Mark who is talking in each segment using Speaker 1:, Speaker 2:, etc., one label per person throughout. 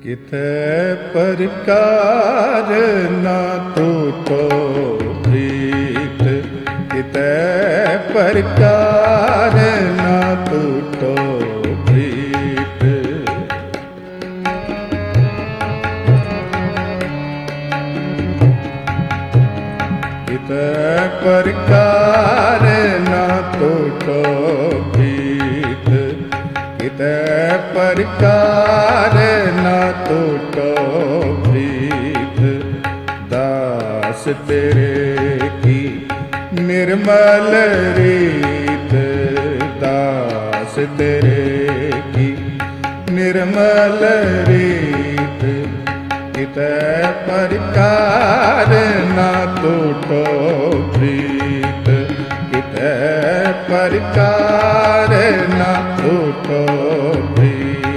Speaker 1: कितै प्रकार ना टूटो प्रीत, कितै प्रकार ना टूटो प्रीत। कितै प्रकार ना टूटो प्रीत, कितै प्रकार ना टूटो प्रीत। दास तेरे की निर्मल रीत, दास तेरे की निर्मल रीत। कितै प्रकार ना टूटो प्रीत, कितै प्रकार ना टूटो प्रीत।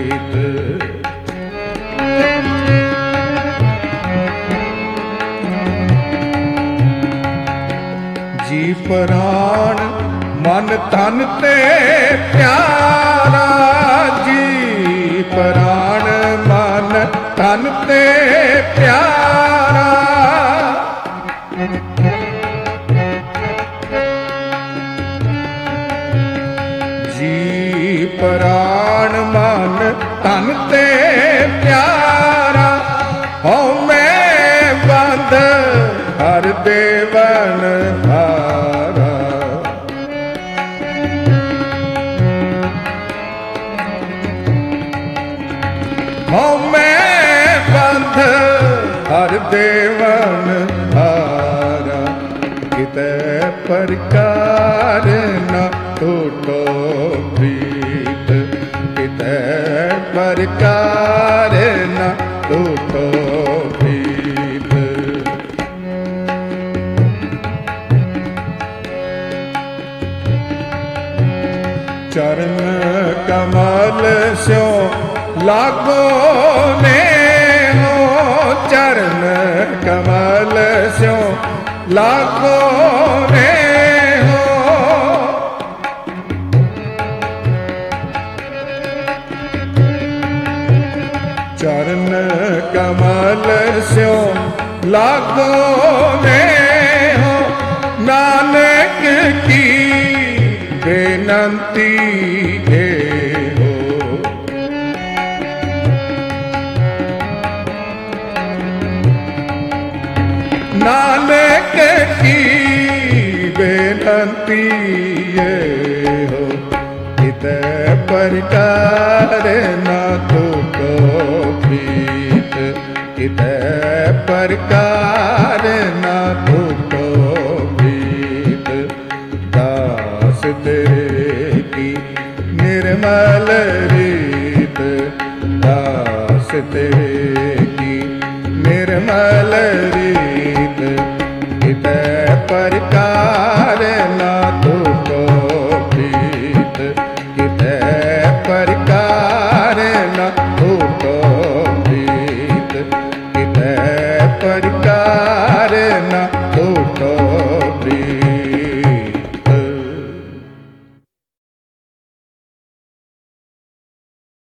Speaker 1: जी प्राण मन तन ते प्यारा, जी प्राण मन तन ते प्यारा। जी प्राण मन तन ते प्यारा। हो मैं बंद हर देवन हारा। हो मैं बंद हर देवन हारा। कितै प्रकार न टूटो प्रीत, कितै प्रकार न टूटो प्रीत। चरण कमल स्यो लागो ने हो, चरण कमल स्यो लागो ने हो। चरण कमल स्यो लागो ने हो। नानक की बेनंती है हो। नानक की बेनंती है हो। कितै प्रकार ना टूटो प्रीत, कितै प्रकार ना टूटो प्रीत। दास तेरे की निर्मल रीत, दास तेरे की निर्मल रीत। कितै प्रकार ना टूटो प्रीत, कितै प्रकार ना टूटो प्रीत। कितै प्रकार